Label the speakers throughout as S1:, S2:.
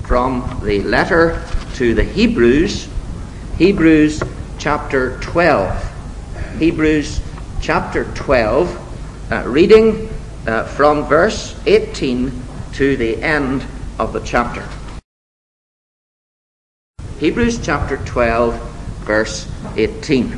S1: from the letter to the Hebrews, Hebrews chapter 12. Hebrews chapter 12, reading from verse 18 to the end of the chapter. Hebrews chapter 12, verse 18.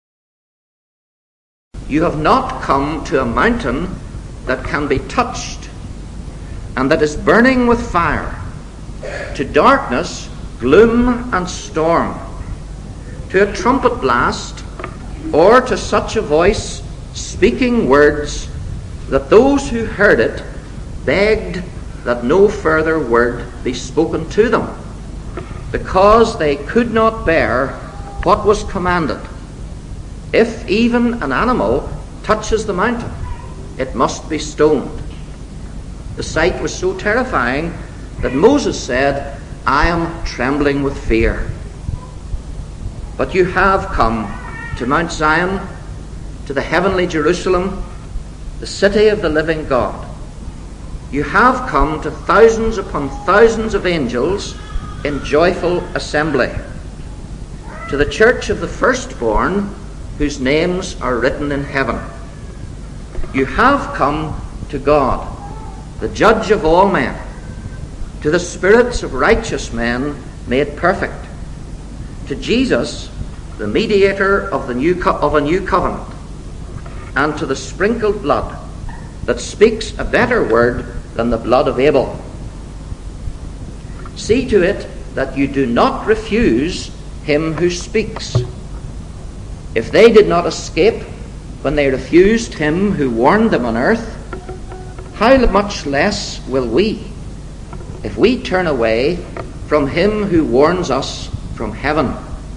S1: You have not come to a mountain that can be touched, and that is burning with fire, to darkness, gloom, and storm, to a trumpet blast, or to such a voice speaking words that those who heard it begged that no further word be spoken to them, because they could not bear what was commanded. If even an animal touches the mountain, it must be stoned. The sight was so terrifying that Moses said, I am trembling with fear. But you have come to Mount Zion, to the heavenly Jerusalem, the city of the living God. You have come to thousands upon thousands of angels in joyful assembly, to the church of the firstborn, whose names are written in heaven. You have come to God, the judge of all men, to the spirits of righteous men made perfect, to Jesus, the mediator of a new covenant, and to the sprinkled blood that speaks a better word than the blood of Abel. See to it that you do not refuse him who speaks. If they did not escape when they refused him who warned them on earth, how much less will we, if we turn away from him who warns us from heaven?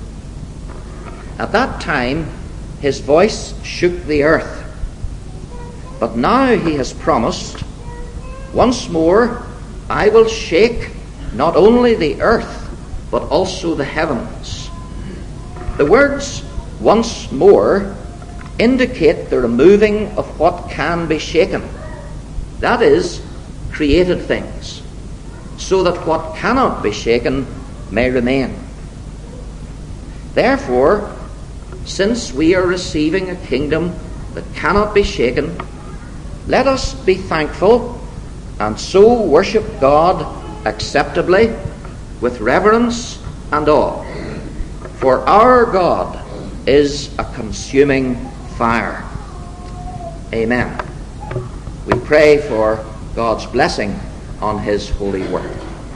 S1: At that time his voice shook the earth, but now he has promised, once more I will shake not only the earth, but also the heavens. The words once more indicate the removing of what can be shaken, that is, created things, so that what cannot be shaken may remain. Therefore, since we are receiving a kingdom that cannot be shaken, let us be thankful and so worship God acceptably with reverence and awe. For our God is a consuming fire. Amen. We pray for God's blessing on his holy word.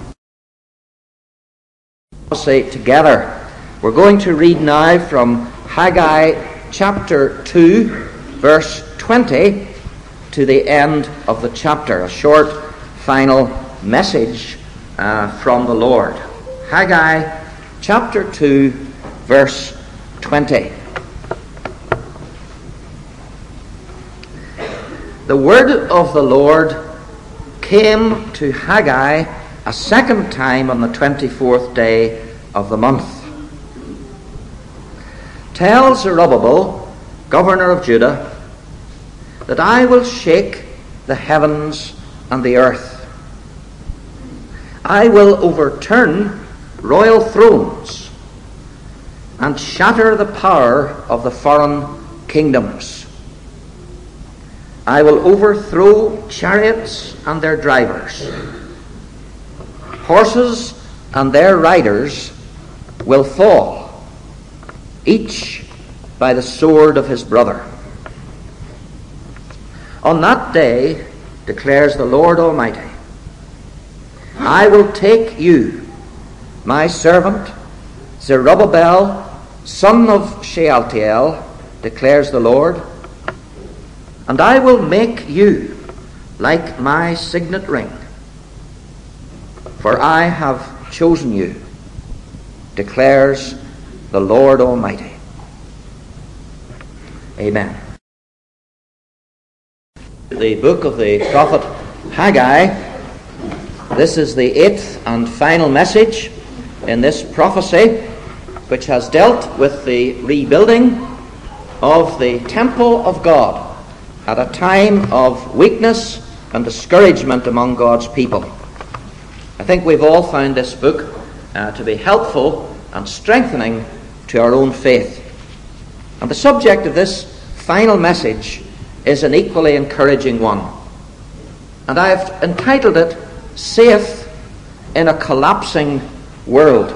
S1: We'll say together, we're going to read now from Haggai chapter 2, verse 20 to the end of the chapter, a short final message from the Lord. Haggai chapter 2, verse 20. The word of the Lord came to Haggai a second time on the 24th day of the month. Tell Zerubbabel, governor of Judah, that I will shake the heavens and the earth. I will overturn royal thrones and shatter the power of the foreign kingdoms. I will overthrow chariots and their drivers. Horses and their riders will fall, each by the sword of his brother. On that day, declares the Lord Almighty, I will take you, my servant, Zerubbabel, son of Shealtiel, declares the Lord, and I will make you like my signet ring, for I have chosen you, declares the Lord Almighty. Amen. The book of the prophet Haggai. This is the 8th and final message in this prophecy, which has dealt with the rebuilding of the temple of God at a time of weakness and discouragement among God's people. I think we've all found this book to be helpful and strengthening to our own faith. And the subject of this final message is an equally encouraging one. And I have entitled it, Safe in a Collapsing World.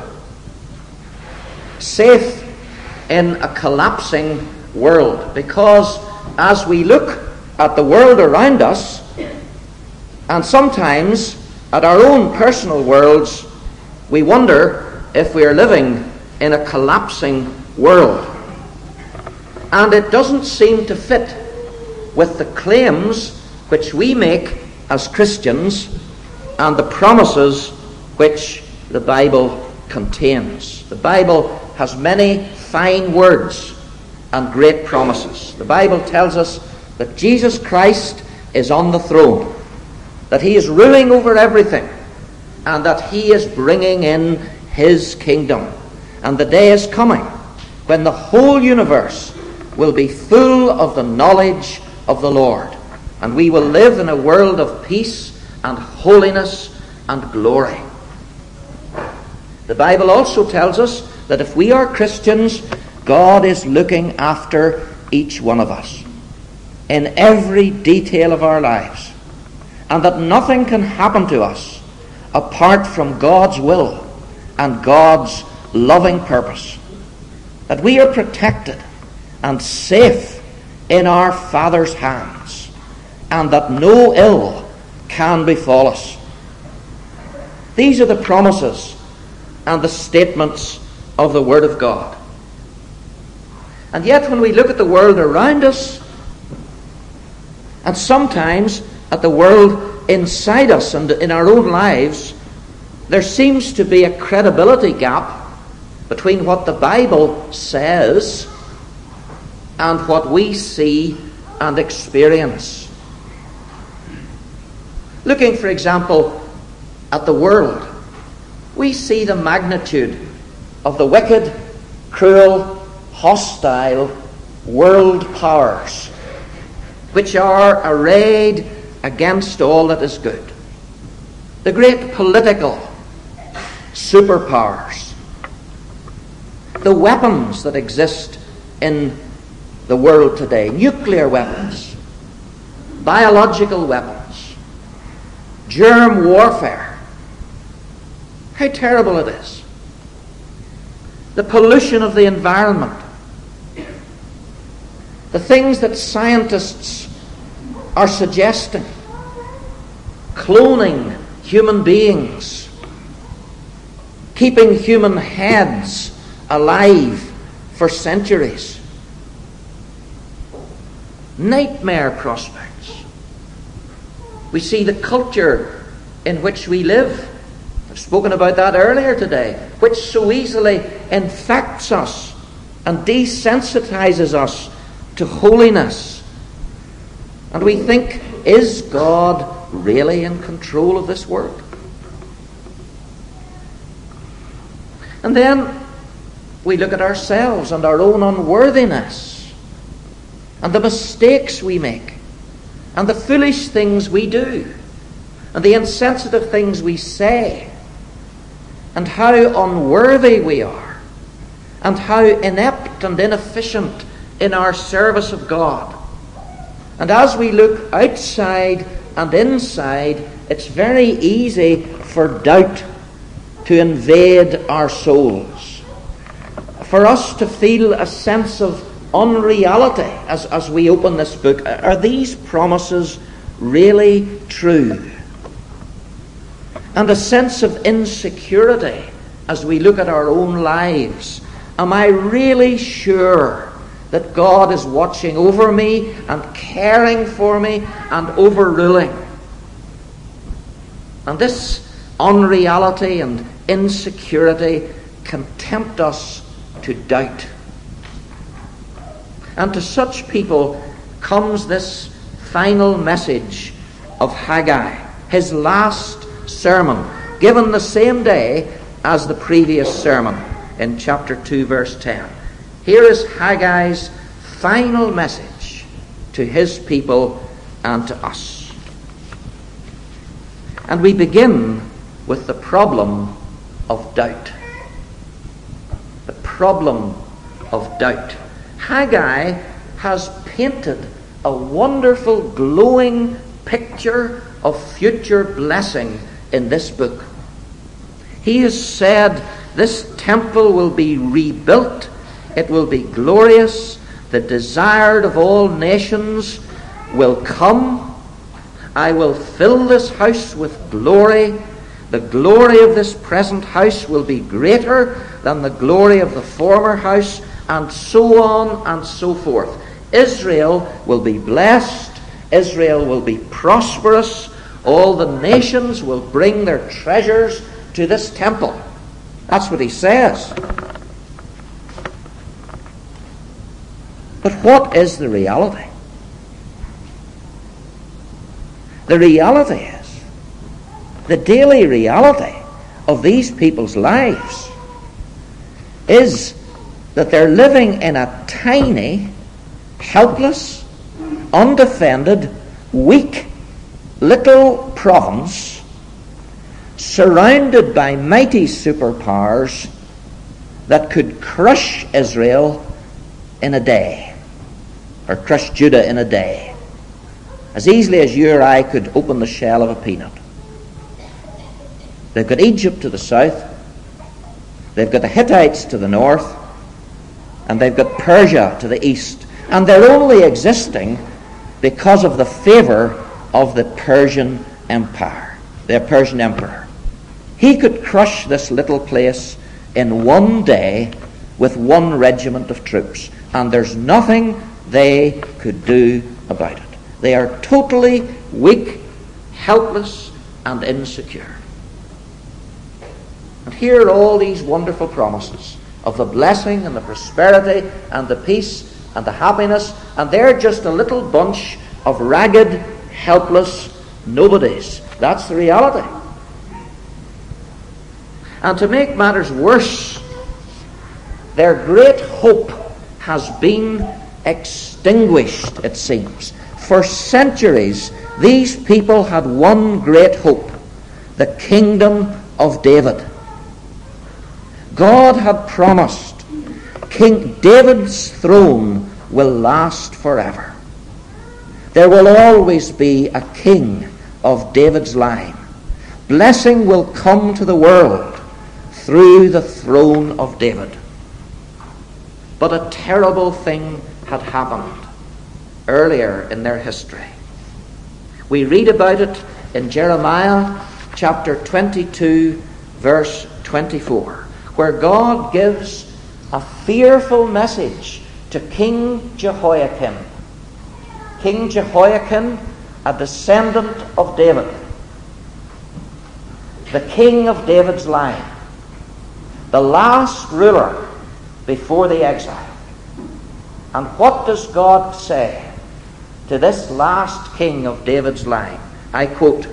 S1: Safe in a collapsing world. Because as we look at the world around us, and sometimes at our own personal worlds, we wonder if we are living in a collapsing world. And it doesn't seem to fit with the claims which we make as Christians and the promises which the Bible contains. The Bible has many fine words and great promises. The Bible tells us that Jesus Christ is on the throne, that he is ruling over everything, and that he is bringing in his kingdom. And the day is coming when the whole universe will be full of the knowledge of the Lord, and we will live in a world of peace and holiness and glory. The Bible also tells us that if we are Christians, God is looking after each one of us in every detail of our lives, and that nothing can happen to us apart from God's will and God's loving purpose, that we are protected and safe in our Father's hands, and that no ill can befall us. These are the promises and the statements of the Word of God. And yet when we look at the world around us, and sometimes at the world inside us and in our own lives, there seems to be a credibility gap between what the Bible says and what we see and experience. Looking, for example, at the world, we see the magnitude of the wicked, cruel, hostile world powers which are arrayed against all that is good. The great political superpowers, the weapons that exist in the world today, nuclear weapons, biological weapons, germ warfare. How terrible it is. The pollution of the environment, the things that scientists are suggesting, cloning human beings, keeping human heads alive for centuries. Nightmare prospects. We see the culture in which we live. I've spoken about that earlier today, which so easily infects us and desensitizes us to holiness. And we think, is God really in control of this world? And then we look at ourselves and our own unworthiness, and the mistakes we make, and the foolish things we do, and the insensitive things we say, and how unworthy we are, and how inept and inefficient in our service of God. And as we look outside and inside, it's very easy for doubt to invade our souls, for us to feel a sense of unreality as we open this book. Are these promises really true? And a sense of insecurity as we look at our own lives. Am I really sure that God is watching over me and caring for me and overruling? And this unreality and insecurity can tempt us to doubt. And to such people comes this final message of Haggai, his last sermon, given the same day as the previous sermon in chapter 2, verse 10. Here is Haggai's final message to his people and to us. And we begin with the problem of doubt. The problem of doubt. Haggai has painted a wonderful, glowing picture of future blessing in this book. He has said this temple will be rebuilt. It will be glorious. The desired of all nations will come. I will fill this house with glory. The glory of this present house will be greater than the glory of the former house, and so on and so forth. Israel will be blessed. Israel will be prosperous. All the nations will bring their treasures to this temple. That's what he says. But what is the reality? The reality is, the daily reality of these people's lives is that they're living in a tiny, helpless, undefended, weak little province surrounded by mighty superpowers that could crush Israel in a day, or crush Judah in a day, as easily as you or I could open the shell of a peanut. They've got Egypt to the south, they've got the Hittites to the north, and they've got Persia to the east, and they're only existing because of the favour of the Persian Empire, the Persian Emperor. He could crush this little place in one day with one regiment of troops, and there's nothing they could do about it. They are totally weak, helpless, and insecure. And here are all these wonderful promises of the blessing and the prosperity and the peace and the happiness, and they're just a little bunch of ragged, helpless nobodies. That's the reality. And to make matters worse, their great hope has been extinguished, it seems. For centuries, these people had one great hope: the kingdom of David. God had promised King David's throne will last forever. There will always be a king of David's line. Blessing will come to the world through the throne of David. But a terrible thing had happened earlier in their history. We read about it in Jeremiah chapter 22, verse 24, where God gives a fearful message to King Jehoiakim. King Jehoiakim, a descendant of David, the king of David's line, the last ruler before the exile. And what does God say to this last king of David's line? I quote,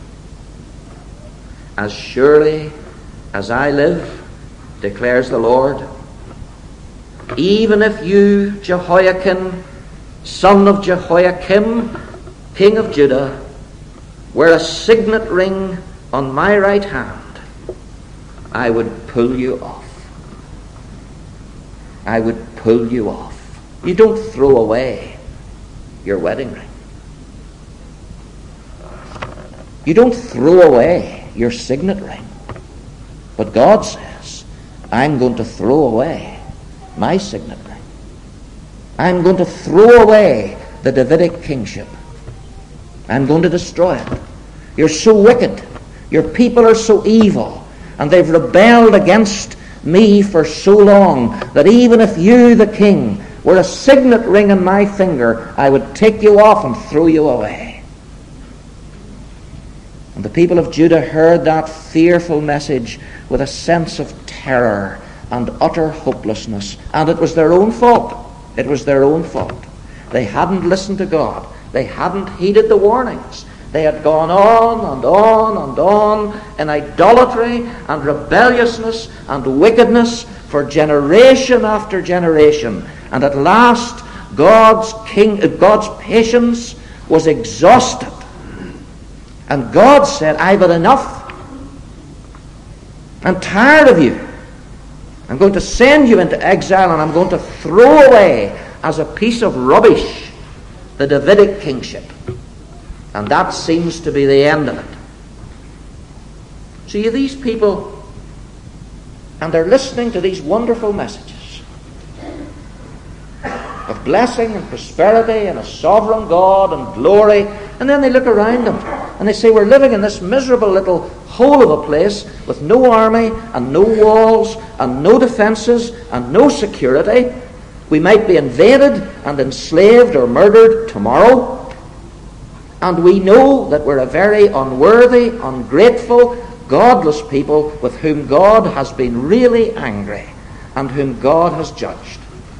S1: "As surely as I live, declares the Lord, even if you, Jehoiakim, son of Jehoiakim, king of Judah, were a signet ring on my right hand, I would pull you off." I would pull you off. You don't throw away your wedding ring. You don't throw away your signet ring. But God says, I'm going to throw away my signet ring. I'm going to throw away the Davidic kingship. I'm going to destroy it. You're so wicked. Your people are so evil. And they've rebelled against me for so long that even if you, the king, were a signet ring on my finger, I would take you off and throw you away. And the people of Judah heard that fearful message with a sense of terror and utter hopelessness. And it was their own fault. It was their own fault. They hadn't listened to God. They hadn't heeded the warnings. They had gone on and on and on in idolatry and rebelliousness and wickedness for generation after generation. And at last, God's patience was exhausted. And God said, I've had enough. I'm tired of you. I'm going to send you into exile, and I'm going to throw away as a piece of rubbish the Davidic kingship. And that seems to be the end of it. See, these people, and they're listening to these wonderful messages of blessing and prosperity and a sovereign God and glory, and then they look around them and they say, we're living in this miserable little hole of a place with no army and no walls and no defences and no security. We might be invaded and enslaved or murdered tomorrow, and we know that we're a very unworthy, ungrateful, godless people with whom God has been really angry and whom God has judged.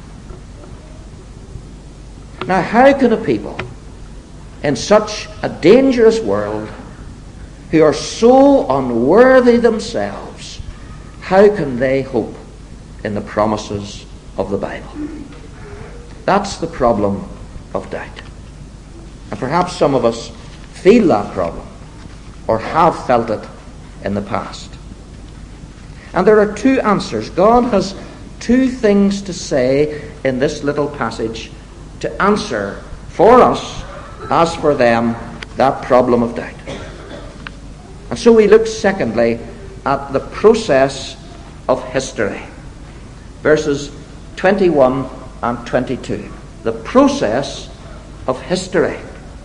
S1: Now, how can a people in such a dangerous world, who are so unworthy themselves, how can they hope in the promises of the Bible? That's the problem of doubt. And perhaps some of us feel that problem, or have felt it in the past. And there are two answers. God has two things to say in this little passage to answer for us, as for them, that problem of doubt. And so we look secondly at the process of history. Verses 21 and 22. The process of history.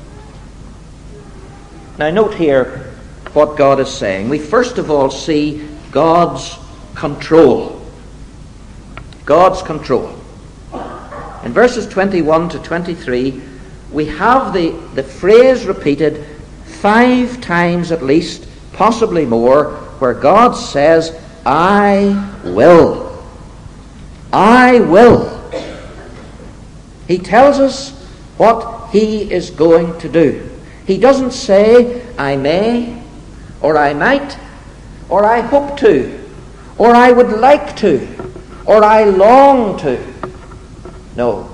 S1: Now note here what God is saying. We first of all see God's control. God's control. In verses 21 to 23, we have the phrase repeated 5 times at least, possibly more, where God says, I will. I will. He tells us what He is going to do. He doesn't say, I may, or I might, or I hope to, or I would like to, or I long to. No.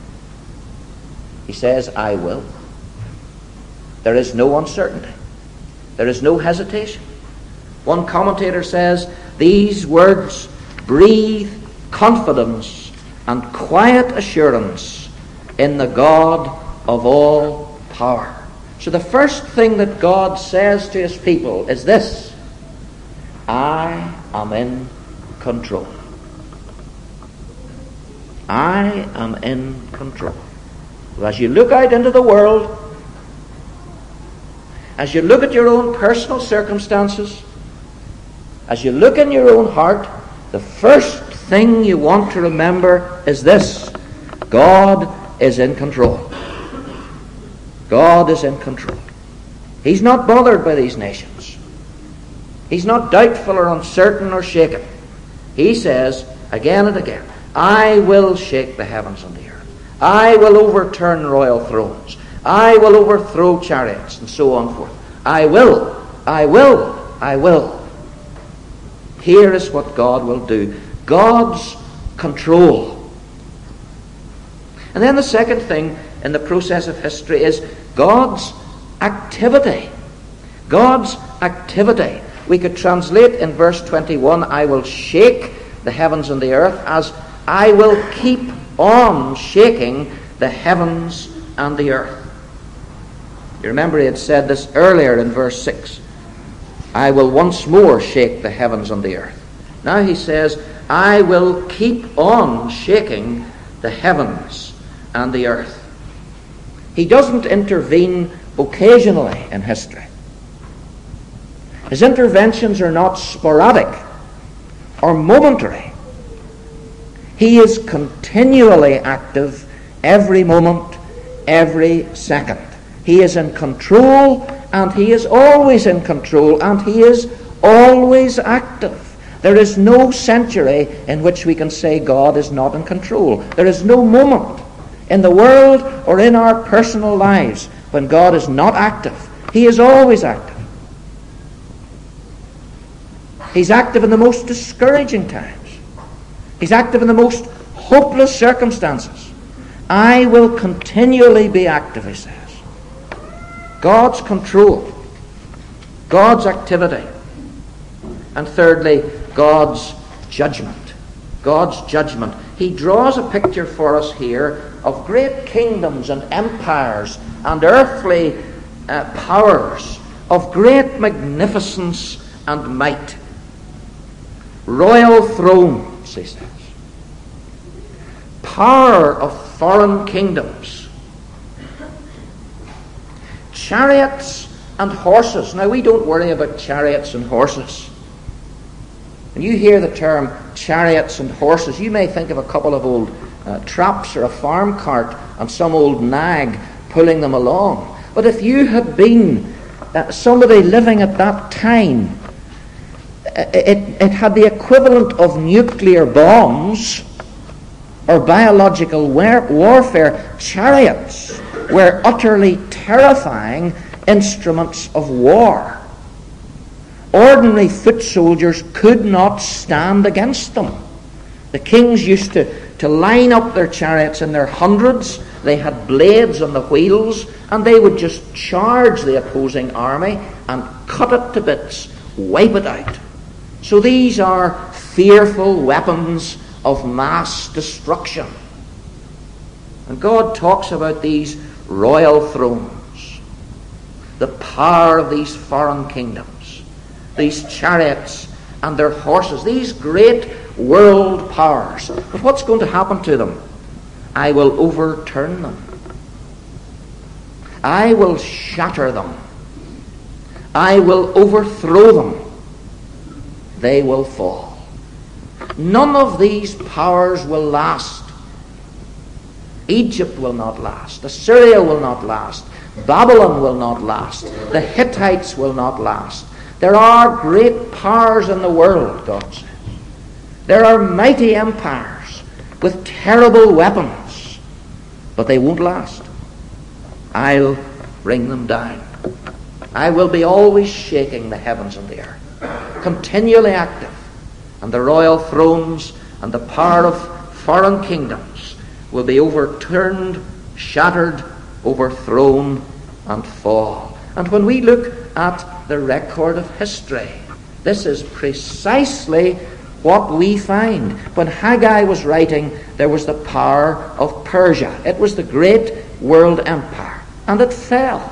S1: He says, I will. There is no uncertainty. There is no hesitation. One commentator says, these words breathe confidence and quiet assurance in the God of all power. So the first thing that God says to His people is this: I am in control. I am in control. As you look out into the world, as you look at your own personal circumstances, as you look in your own heart, the first thing you want to remember is this: God is in control. God is in control. He's not bothered by these nations. He's not doubtful or uncertain or shaken. He says again and again, I will shake the heavens and the earth. I will overturn royal thrones. I will overthrow chariots, and so on forth. I will. I will. I will. Here is what God will do. God's control. And then the second thing in the process of history is God's activity. God's activity. We could translate in verse 21, I will shake the heavens and the earth, as I will keep on shaking the heavens and the earth. You remember he had said this earlier in verse 6. I will once more shake the heavens and the earth. Now he says, I will keep on shaking the heavens and the earth. He doesn't intervene occasionally in history. His interventions are not sporadic or momentary. He is continually active every moment, every second. He is in control, and He is always in control, and He is always active. There is no century in which we can say God is not in control. There is no moment in the world or in our personal lives when God is not active. He is always active. He's active in the most discouraging times. He's active in the most hopeless circumstances. I will continually be active, he says. God's control, God's activity. And thirdly, God's judgment. God's judgment. He draws a picture for us here of great kingdoms and empires and earthly powers of great magnificence and might. Royal thrones, he says. Power of foreign kingdoms. Chariots and horses. Now, we don't worry about chariots and horses. When you hear the term chariots and horses, you may think of a couple of old traps or a farm cart and some old nag pulling them along. But if you had been somebody living at that time, it had the equivalent of nuclear bombs or biological warfare. Chariots were utterly terrifying instruments of war. Ordinary foot soldiers could not stand against them. The kings used to line up their chariots in their hundreds. They had blades on the wheels, and they would just charge the opposing army and cut it to bits, wipe it out. So these are fearful weapons of mass destruction. And God talks about these royal thrones, the power of these foreign kingdoms, these chariots and their horses, these great world powers. But what's going to happen to them? I will overturn them. I will shatter them. I will overthrow them. They will fall. None of these powers will last. Egypt will not last. Assyria will not last. Babylon will not last. The Hittites will not last. There are great powers in the world, God says. There are mighty empires with terrible weapons, but they won't last. I'll bring them down. I will be always shaking the heavens and the earth, continually active, and the royal thrones and the power of foreign kingdoms will be overturned, shattered, overthrown, and fall. And when we look at the record of history, this is precisely what we find. When Haggai was writing, there was the power of Persia. It was the great world empire, and it fell.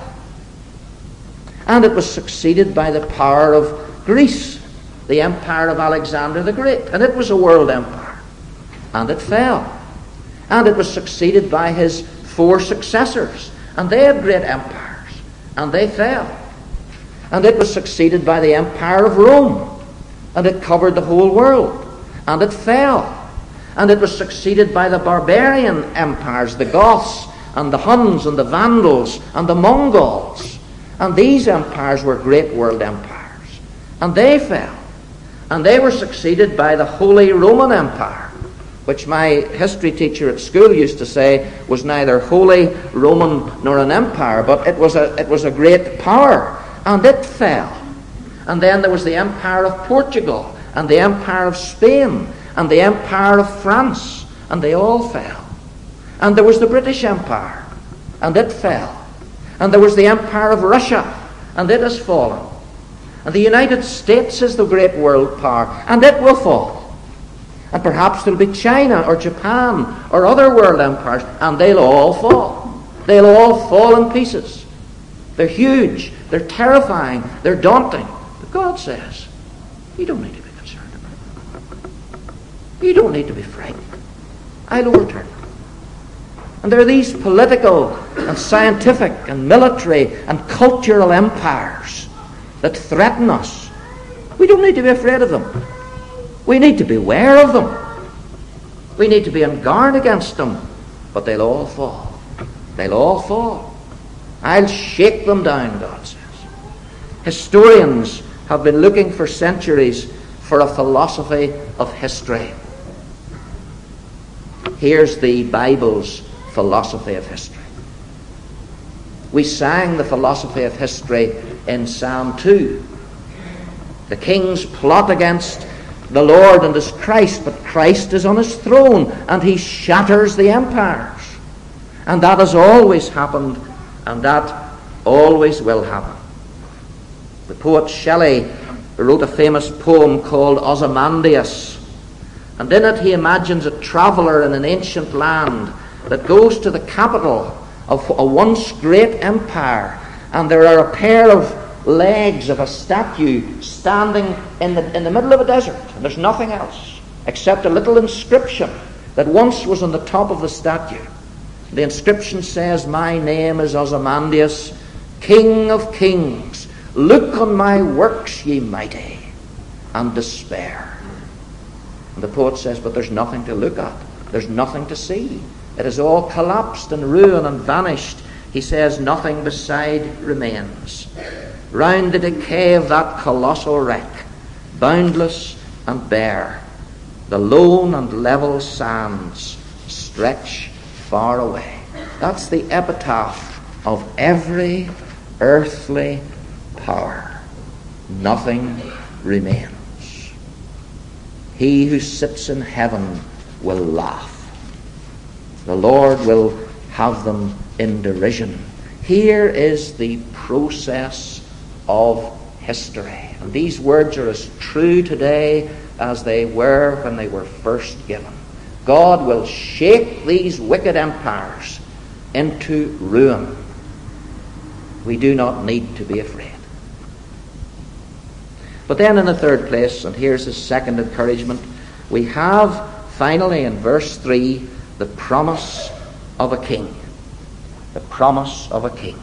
S1: And it was succeeded by the power of Greece, the empire of Alexander the Great, and it was a world empire, and it fell. And it was succeeded by his 4 successors, and they had great empires, and they fell. And it was succeeded by the empire of Rome, and it covered the whole world, and it fell. And it was succeeded by the barbarian empires, the Goths, and the Huns, and the Vandals, and the Mongols. And these empires were great world empires, and they fell. And they were succeeded by the Holy Roman Empire, which my history teacher at school used to say was neither Holy Roman nor an empire, but it was a great power, and it fell. And then there was the Empire of Portugal, and the Empire of Spain, and the Empire of France, and they all fell. And there was the British Empire, and it fell. And there was the Empire of Russia, and it has fallen. And the United States is the great world power, and it will fall. And perhaps there'll be China or Japan or other world empires, and they'll all fall. They'll all fall in pieces. They're huge, they're terrifying, they're daunting. But God says, you don't need to be concerned about them. You don't need to be frightened. I'll overturn them. And there are these political and scientific and military and cultural empires that threaten us. We don't need to be afraid of them. We need to beware of them. We need to be on guard against them. But they'll all fall. They'll all fall. I'll shake them down, God says. Historians have been looking for centuries for a philosophy of history. Here's the Bible's philosophy of history. We sang the philosophy of history in Psalm 2. The kings plot against the Lord and his Christ, but Christ is on his throne, and he shatters the empires. And that has always happened, and that always will happen. The poet Shelley wrote a famous poem called Ozymandias. And in it he imagines a traveller in an ancient land that goes to the capital of a once great empire, and there are a pair of legs of a statue standing in the middle of a desert, and there's nothing else except a little inscription that once was on the top of the statue. The inscription says, "My name is Ozymandias, King of Kings. Look on my works, ye mighty, and despair." And the poet says, but there's nothing to look at. There's nothing to see. It has all collapsed and ruined and vanished. He says, nothing beside remains. Round the decay of that colossal wreck, boundless and bare, the lone and level sands stretch far away. That's the epitaph of every earthly power. Nothing remains. He who sits in heaven will laugh. The Lord will have them in derision. Here is the process of history. And these words are as true today as they were when they were first given. God will shake these wicked empires into ruin. We do not need to be afraid. But then in the third place, and here's his second encouragement, we have finally in verse 3 the promise of a king. The promise of a king.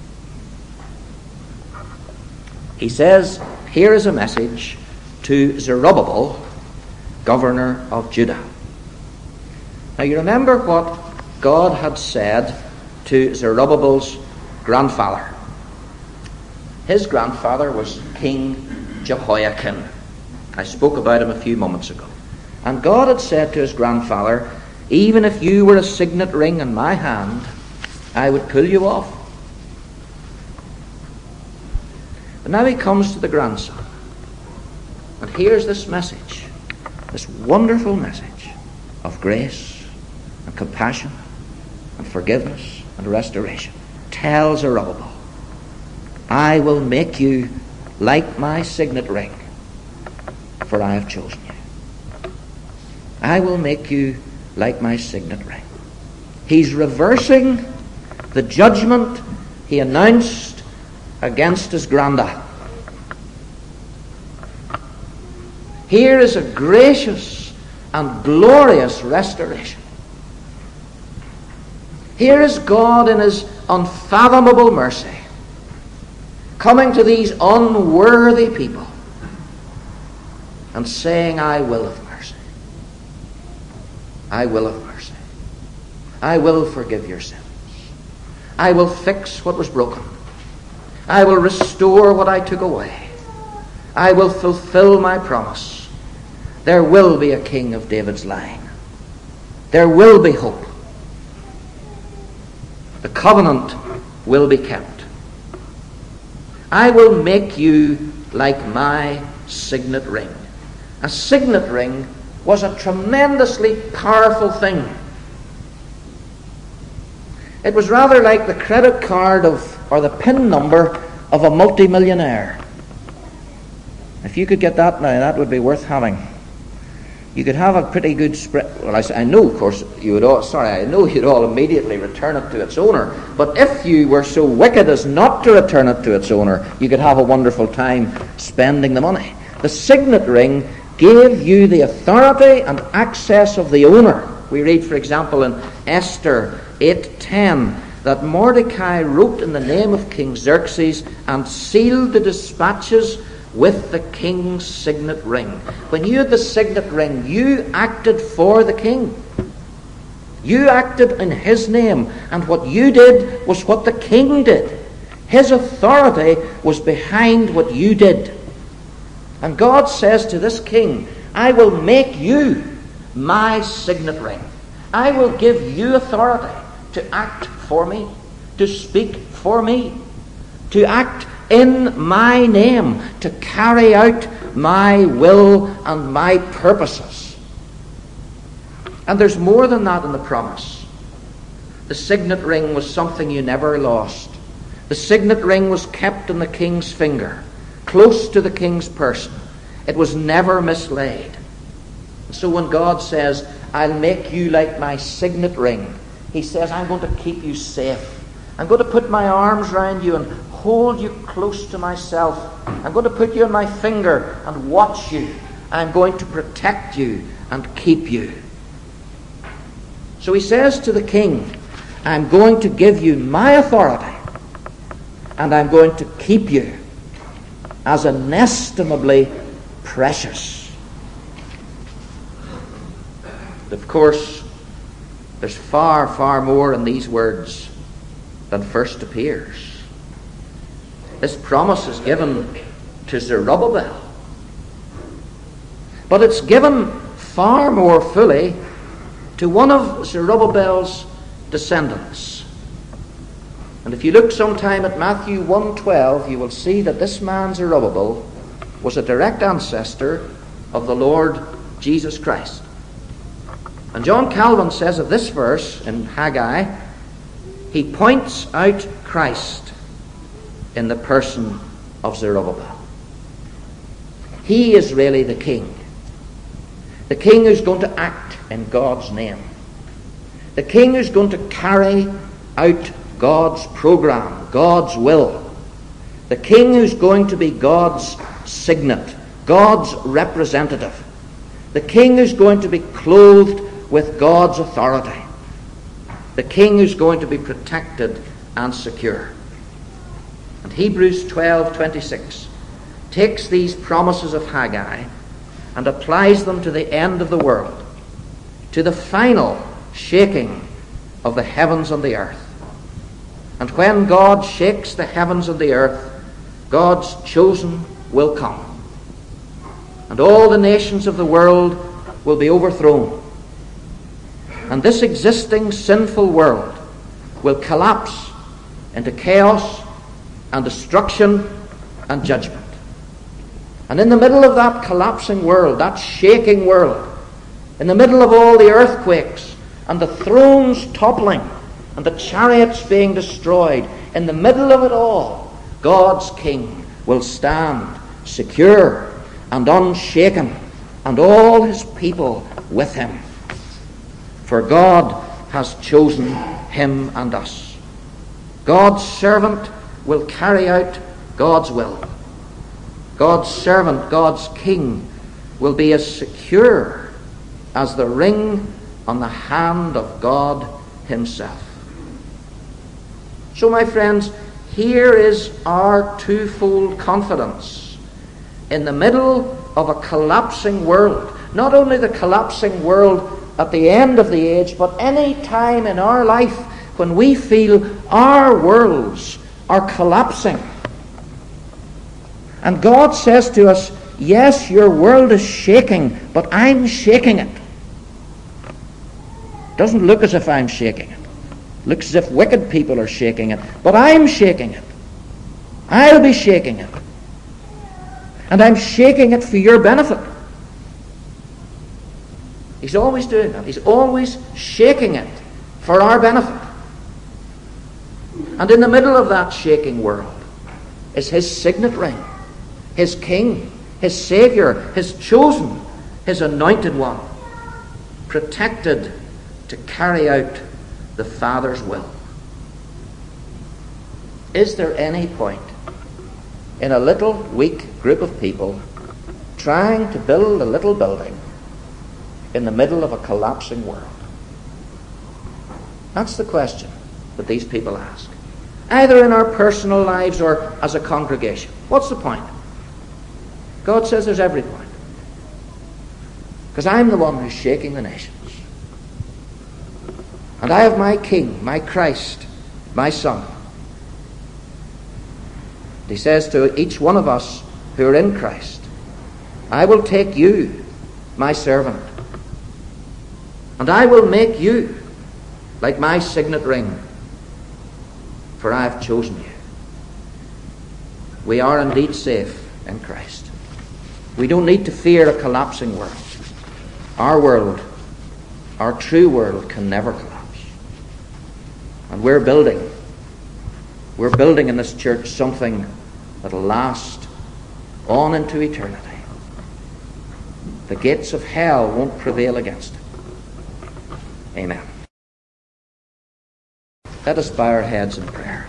S1: He says, here is a message to Zerubbabel, governor of Judah. Now you remember what God had said to Zerubbabel's grandfather. His grandfather was King Jehoiakim. I spoke about him a few moments ago. And God had said to his grandfather, even if you were a signet ring in my hand, I would pull you off. But now he comes to the grandson. And here's this message, this wonderful message of grace and compassion and forgiveness and restoration. Tell Zerubbabel, I will make you like my signet ring, for I have chosen you. I will make you like my signet ring. He's reversing the judgment he announced against his granddad. Here is a gracious and glorious restoration. Here is God in his unfathomable mercy coming to these unworthy people and saying, I will have mercy. I will have mercy. I will forgive your sins. I will fix what was broken. I will restore what I took away. I will fulfill my promise. There will be a king of David's line. There will be hope. The covenant will be kept. I will make you like my signet ring. A signet ring was a tremendously powerful thing. It was rather like the credit card or the PIN number of a multimillionaire. If you could get that now, that would be worth having. You could have a pretty good spread. Well, I know, of course, you'd all immediately return it to its owner. But if you were so wicked as not to return it to its owner, you could have a wonderful time spending the money. The signet ring gave you the authority and access of the owner. We read, for example, in Esther 8:10, that Mordecai wrote in the name of King Xerxes and sealed the dispatches with the king's signet ring. When you had the signet ring, you acted for the king. You acted in his name, and what you did was what the king did. His authority was behind what you did. And God says to this king, I will make you my signet ring. I will give you authority to act for me, to speak for me, to act in my name, to carry out my will and my purposes. And there's more than that in the promise. The signet ring was something you never lost. The signet ring was kept on the king's finger. close to the king's person. It was never mislaid. So when God says, I'll make you like my signet ring, he says, I'm going to keep you safe. I'm going to put my arms round you and hold you close to myself. I'm going to put you on my finger and watch you. I'm going to protect you and keep you. So he says to the king, I'm going to give you my authority, and I'm going to keep you as inestimably precious. Of course, there's far, far more in these words than first appears. This promise is given to Zerubbabel, but it's given far more fully to one of Zerubbabel's descendants. And if you look sometime at Matthew 1:12, you will see that this man Zerubbabel was a direct ancestor of the Lord Jesus Christ. And John Calvin says of this verse in Haggai, he points out Christ in the person of Zerubbabel. He is really the king. The king who's going to act in God's name. The king who's going to carry out God's program, God's will. The king who's going to be God's signet, God's representative. The king who's going to be clothed with God's authority. The king who's going to be protected and secure. And Hebrews 12:26 takes these promises of Haggai and applies them to the end of the world, to the final shaking of the heavens and the earth. And when God shakes the heavens and the earth, God's chosen will come. And all the nations of the world will be overthrown. And this existing sinful world will collapse into chaos and destruction and judgment. And in the middle of that collapsing world, that shaking world, in the middle of all the earthquakes and the thrones toppling and the chariots being destroyed, in the middle of it all, God's king will stand secure and unshaken, and all his people with him. For God has chosen him and us. God's servant will carry out God's will. God's servant, God's king, will be as secure as the ring on the hand of God himself. So, my friends, here is our twofold confidence in the middle of a collapsing world. Not only the collapsing world at the end of the age, but any time in our life when we feel our worlds are collapsing. And God says to us, yes, your world is shaking, but I'm shaking it. It doesn't look as if I'm shaking it. It looks as if wicked people are shaking it, but I'm shaking it. I'll be shaking it. And I'm shaking it for your benefit. He's always doing that. He's always shaking it for our benefit. And in the middle of that shaking world is his signet ring, his king, his Savior, his chosen, his anointed one, protected to carry out the Father's will. Is there any point in a little weak group of people trying to build a little building in the middle of a collapsing world? That's the question that these people ask, either in our personal lives or as a congregation. What's the point? God says there's every point, because I'm the one who's shaking the nations, and I have my King, my Christ, my Son. He says to each one of us who are in Christ, I will take you, my servant, and I will make you like my signet ring, for I have chosen you. We are indeed safe in Christ. We don't need to fear a collapsing world. Our world, our true world, can never collapse. And we're building in this church something that will last on into eternity. The gates of hell won't prevail against it. Amen. Let us bow our heads in prayer.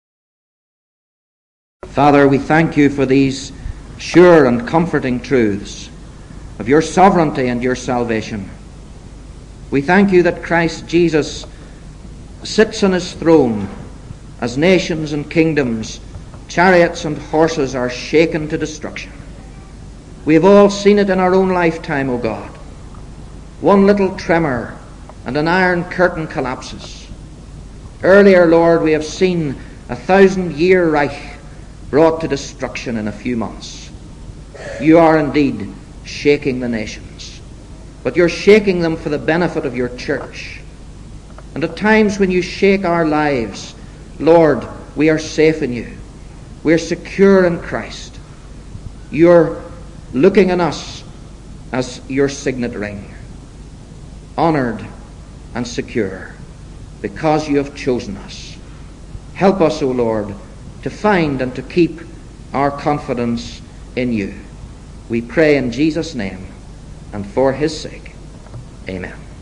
S1: Father, we thank you for these sure and comforting truths of your sovereignty and your salvation. We thank you that Christ Jesus sits on his throne as nations and kingdoms, chariots and horses are shaken to destruction. We have all seen it in our own lifetime, O God. One little tremor and an iron curtain collapses. Earlier, Lord, we have seen 1,000-year Reich brought to destruction in a few months. You are indeed shaking the nations, but you're shaking them for the benefit of your church. And at times when you shake our lives, Lord, we are safe in you. We are secure in Christ. You're looking on us as your signet ring, honored and secure, because you have chosen us. Help us, O Lord, to find and to keep our confidence in you. We pray in Jesus' name and for his sake. Amen.